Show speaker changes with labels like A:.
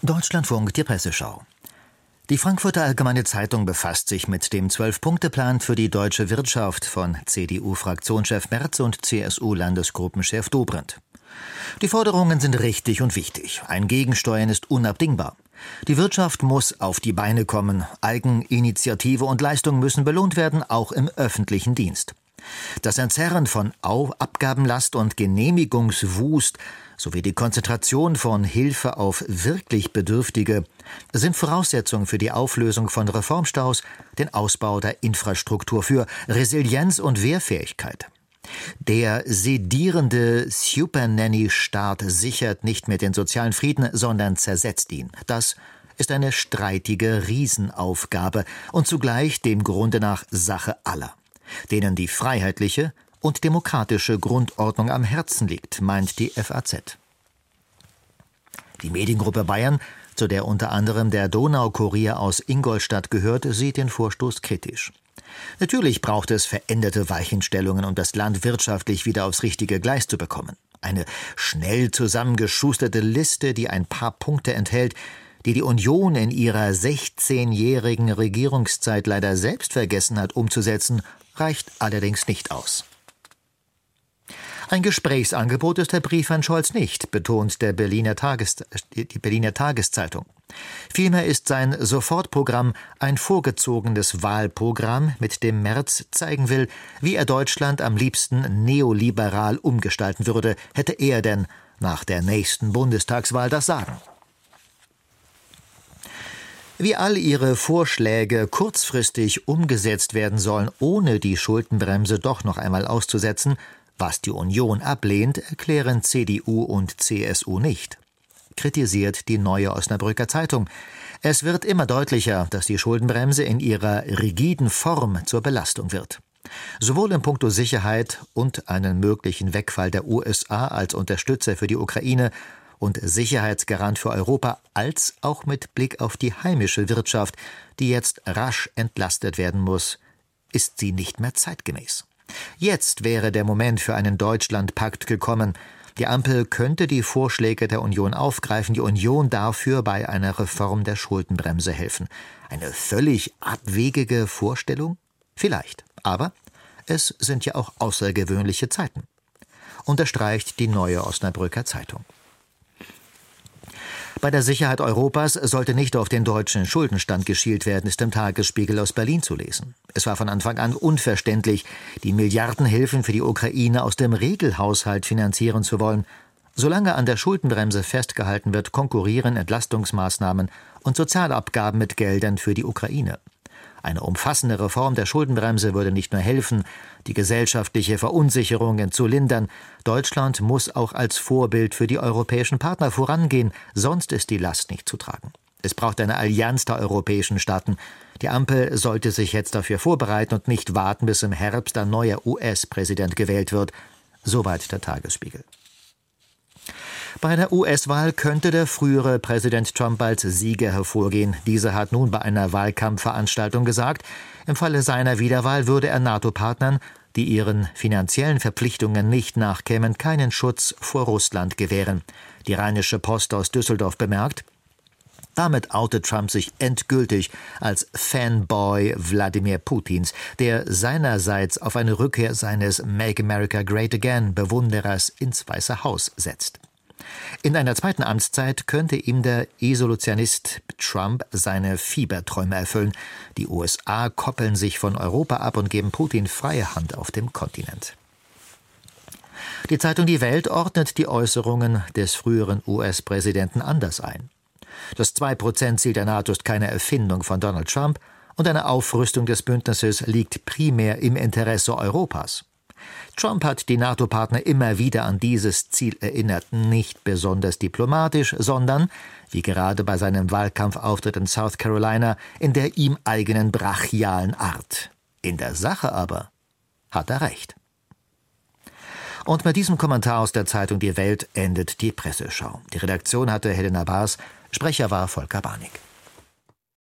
A: Deutschlandfunk, die Presseschau. Die Frankfurter Allgemeine Zeitung befasst sich mit dem 12-Punkte-Plan für die deutsche Wirtschaft von CDU-Fraktionschef Merz und CSU-Landesgruppenchef Dobrindt. Die Forderungen sind richtig und wichtig. Ein Gegensteuern ist unabdingbar. Die Wirtschaft muss auf die Beine kommen. Eigeninitiative und Leistung müssen belohnt werden, auch im öffentlichen Dienst. Das Entzerren von Abgabenlast und Genehmigungswust sowie die Konzentration von Hilfe auf wirklich Bedürftige sind Voraussetzungen für die Auflösung von Reformstaus, den Ausbau der Infrastruktur für Resilienz und Wehrfähigkeit. Der sedierende Supernanny-Staat sichert nicht mehr den sozialen Frieden, sondern zersetzt ihn. Das ist eine streitige Riesenaufgabe und zugleich dem Grunde nach Sache aller, denen die freiheitliche und demokratische Grundordnung am Herzen liegt, meint die FAZ. Die Mediengruppe Bayern, zu der unter anderem der Donaukurier aus Ingolstadt gehört, sieht den Vorstoß kritisch. Natürlich braucht es veränderte Weichenstellungen, um das Land wirtschaftlich wieder aufs richtige Gleis zu bekommen. Eine schnell zusammengeschusterte Liste, die ein paar Punkte enthält, die Union in ihrer 16-jährigen Regierungszeit leider selbst vergessen hat umzusetzen, reicht allerdings nicht aus. Ein Gesprächsangebot ist der Brief an Scholz nicht, betont die Berliner Tageszeitung. Vielmehr ist sein Sofortprogramm ein vorgezogenes Wahlprogramm, mit dem Merz zeigen will, wie er Deutschland am liebsten neoliberal umgestalten würde, hätte er denn nach der nächsten Bundestagswahl das Sagen. Wie all ihre Vorschläge kurzfristig umgesetzt werden sollen, ohne die Schuldenbremse doch noch einmal auszusetzen, was die Union ablehnt, erklären CDU und CSU nicht. Kritisiert die Neue Osnabrücker Zeitung. Es wird immer deutlicher, dass die Schuldenbremse in ihrer rigiden Form zur Belastung wird. Sowohl in puncto Sicherheit und einen möglichen Wegfall der USA als Unterstützer für die Ukraine und Sicherheitsgarant für Europa, als auch mit Blick auf die heimische Wirtschaft, die jetzt rasch entlastet werden muss, ist sie nicht mehr zeitgemäß. Jetzt wäre der Moment für einen Deutschlandpakt gekommen. Die Ampel könnte die Vorschläge der Union aufgreifen, die Union dafür bei einer Reform der Schuldenbremse helfen. Eine völlig abwegige Vorstellung? Vielleicht, aber es sind ja auch außergewöhnliche Zeiten, unterstreicht die Neue Osnabrücker Zeitung. Bei der Sicherheit Europas sollte nicht auf den deutschen Schuldenstand geschielt werden, ist im Tagesspiegel aus Berlin zu lesen. Es war von Anfang an unverständlich, die Milliardenhilfen für die Ukraine aus dem Regelhaushalt finanzieren zu wollen. Solange an der Schuldenbremse festgehalten wird, konkurrieren Entlastungsmaßnahmen und Sozialabgaben mit Geldern für die Ukraine. Eine umfassende Reform der Schuldenbremse würde nicht nur helfen, die gesellschaftliche Verunsicherungen zu lindern. Deutschland muss auch als Vorbild für die europäischen Partner vorangehen, sonst ist die Last nicht zu tragen. Es braucht eine Allianz der europäischen Staaten. Die Ampel sollte sich jetzt dafür vorbereiten und nicht warten, bis im Herbst ein neuer US-Präsident gewählt wird. Soweit der Tagesspiegel. Bei der US-Wahl könnte der frühere Präsident Trump als Sieger hervorgehen. Dieser hat nun bei einer Wahlkampfveranstaltung gesagt, im Falle seiner Wiederwahl würde er NATO-Partnern, die ihren finanziellen Verpflichtungen nicht nachkämen, keinen Schutz vor Russland gewähren. Die Rheinische Post aus Düsseldorf bemerkt, damit outet Trump sich endgültig als Fanboy Wladimir Putins, der seinerseits auf eine Rückkehr seines Make America Great Again Bewunderers ins Weiße Haus setzt. In einer zweiten Amtszeit könnte ihm der Isolationist Trump seine Fieberträume erfüllen. Die USA koppeln sich von Europa ab und geben Putin freie Hand auf dem Kontinent. Die Zeitung Die Welt ordnet die Äußerungen des früheren US-Präsidenten anders ein. Das 2%-Ziel der NATO ist keine Erfindung von Donald Trump und eine Aufrüstung des Bündnisses liegt primär im Interesse Europas. Trump hat die NATO-Partner immer wieder an dieses Ziel erinnert, nicht besonders diplomatisch, sondern, wie gerade bei seinem Wahlkampfauftritt in South Carolina, in der ihm eigenen brachialen Art. In der Sache aber hat er recht. Und mit diesem Kommentar aus der Zeitung Die Welt endet die Presseschau. Die Redaktion hatte Helena Baas, Sprecher war Volker Barnig.